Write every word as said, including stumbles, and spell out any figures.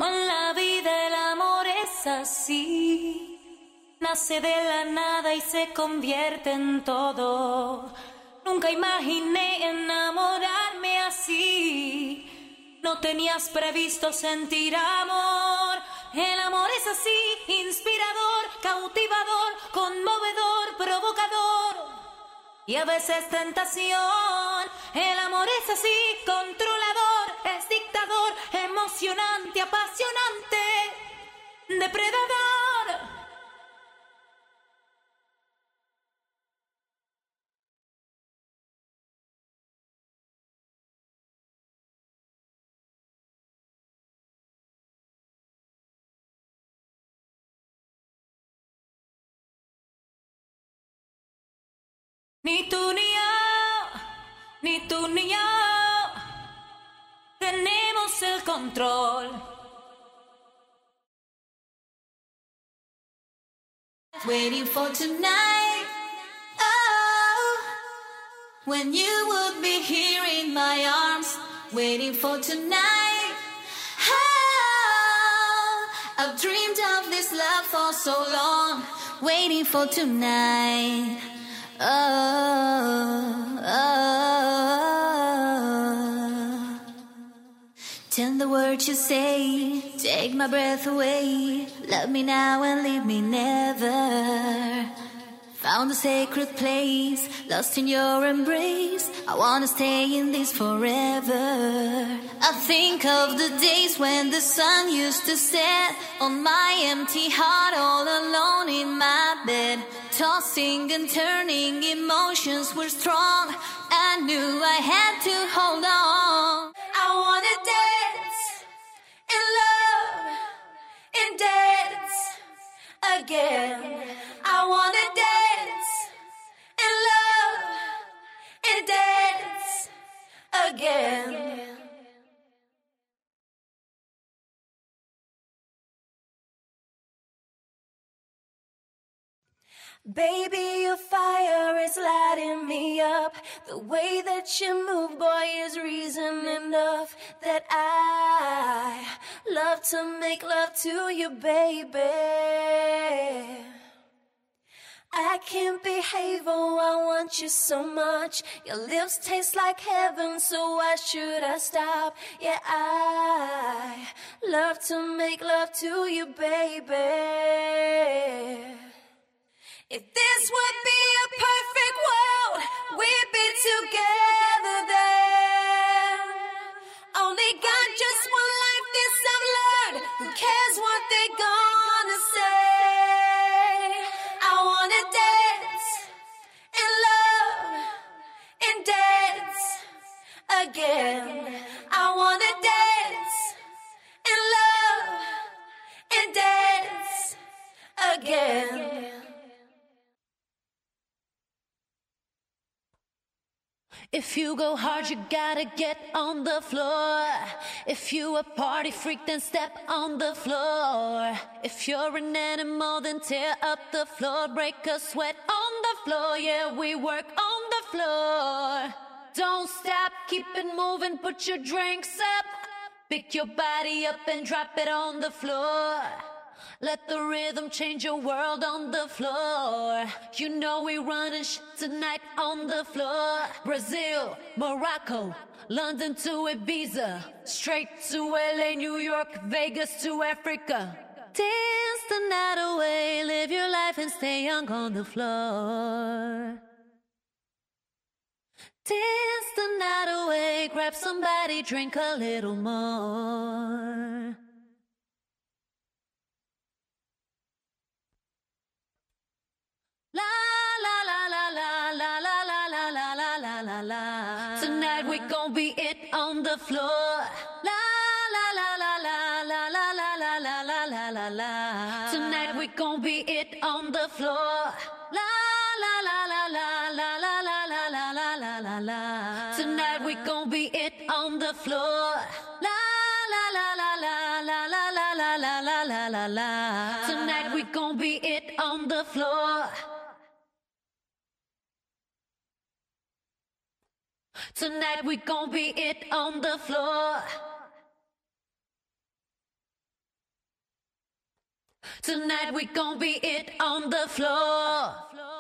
Como en la vida el amor es así, nace de la nada y se convierte en todo. Nunca imaginé enamorarme así, no tenías previsto sentir amor. El amor es así, inspirador, cautivador, conmovedor, provocador y a veces tentación. El amor es así, controlador, es dictador, emocionante, apasionante, depredador. Ni tú ni yo, ni tú ni yo tenemos el control. Waiting for tonight, oh, when you would be here in my arms. Waiting for tonight, oh, I've dreamed of this love for so long. Waiting for tonight. Oh, oh, tell the words you say, take my breath away. Love me now and leave me never. Found a sacred place, lost in your embrace. I wanna stay in this forever. I think of the days when the sun used to set on my empty heart, all alone in my bed. Tossing and turning, emotions were strong. I knew I had to hold on. I wanna dance in love and dance again. I wanna dance in love and dance again. Baby, your fire is lighting me up. The way that you move, boy, is reason enough that I love to make love to you, baby. I can't behave, oh, I want you so much. Your lips taste like heaven, so why should I stop? Yeah, I love to make love to you, baby. If this would be a perfect world, we'd be together then. Only got just one life, this I've learned. Who cares what they're gonna say? I wanna dance and love and dance again. I wanna dance and love and dance again. If you go hard, you gotta get on the floor. If you a party freak, then step on the floor. If you're an animal, then tear up the floor. Break a sweat on the floor, yeah, we work on the floor. Don't stop, keep it moving, put your drinks up. Pick your body up and drop it on the floor. Let the rhythm change your world on the floor. You know we running shit tonight on the floor. Brazil, Morocco, London to Ibiza, straight to L A, New York, Vegas to Africa. Dance the night away, live your life and stay young on the floor. Dance the night away, grab somebody, drink a little more. La la la la la la la la la la la la la la. Tonight we gon' be it on the floor. La la la la la la la la la la la la la la. Tonight we gon' be it on the floor. La la la la la la la la la la la la la la. Tonight we gon' be it on the floor. La la la la la la la la la la la la la la. Tonight we gon' be it on the floor. Tonight we gon' be it on the floor. Tonight we gon' be it on the floor.